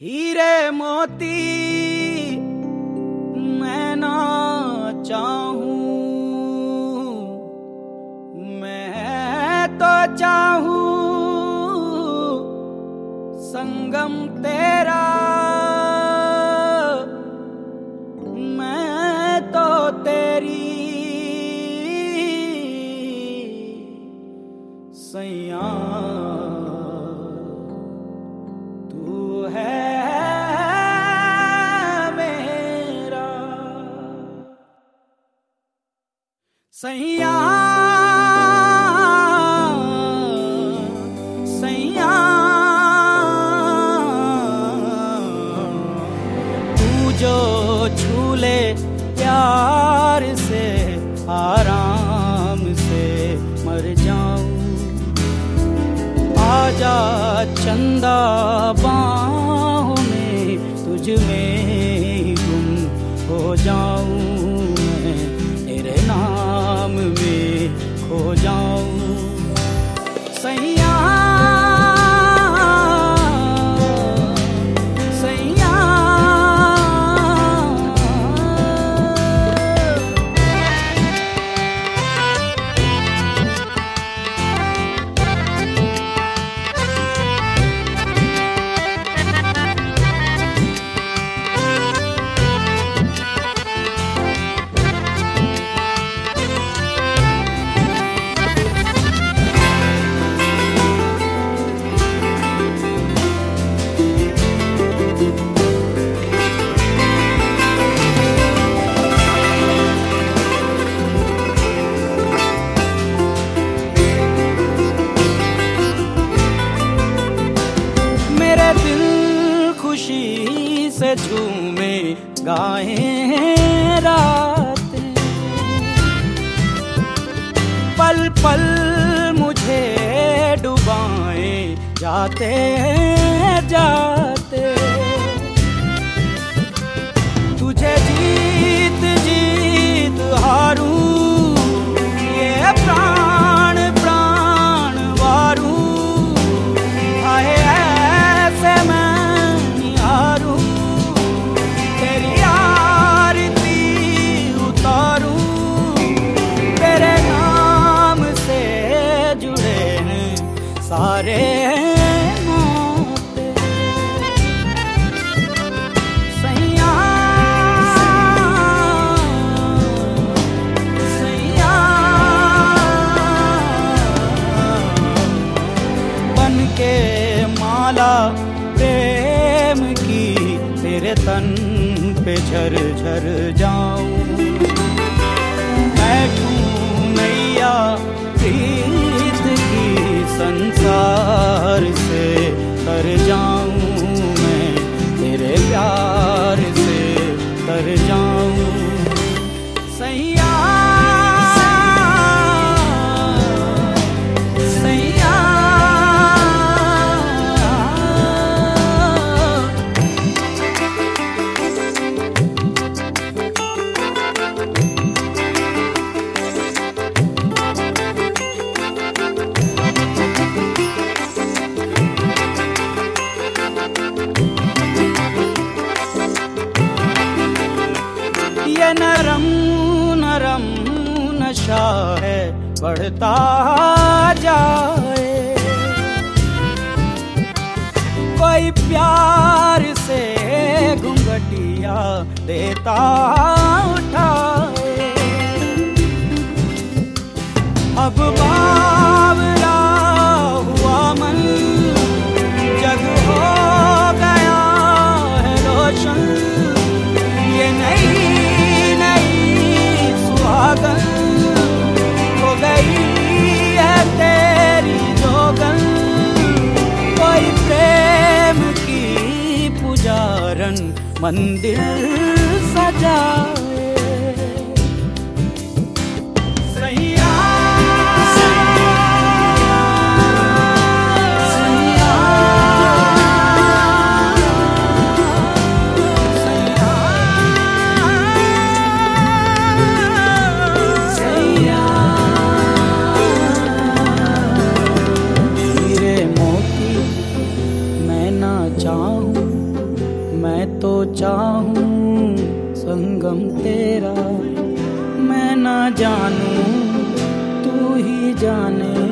हीरे मोती मैं ना चाहूं, मैं तो चाहूं संगम तेरा, मैं तो तेरी सैया तू है मेरा सैया सैया तू जो छू ले प्यार से आराम से मर जाऊं, आजा चंदा बाहों में तुझ में ही गुम हो जाऊं, मैं तेरे नाम में खो जाऊं सैया सैया। खुशी से झूमे गाएं रातें, पल पल मुझे डुबाएं जाते जाते, तुझे जीत जीत हारूं ये प्राण प्राण वारूं, आए ऐसे मैं तेरी आरती उतारूं, तेरे नाम से जुड़े हैं सारे नाते सैया सैया। बन के माला प्रेम की तेरे तन पे झर झर जाऊं, बैठूं नैया प्रीत की संसार से तर जाऊं, मैं तेरे प्यार से तर जाऊं सैया सैया। ये नरम नरम नशा है बढ़ता जाए, कोई प्यार से घुंघटिया देता उठाए, अब बावला हुआ मन जग हो गया है रोशन, ये नहीं सुहागन हो गई है तेरी जोगन, कोई प्रेम की पुजारन मंदिर सजाए सैया मैं तो चाहूं संगम तेरा, मैं ना जानूं तू ही जाने।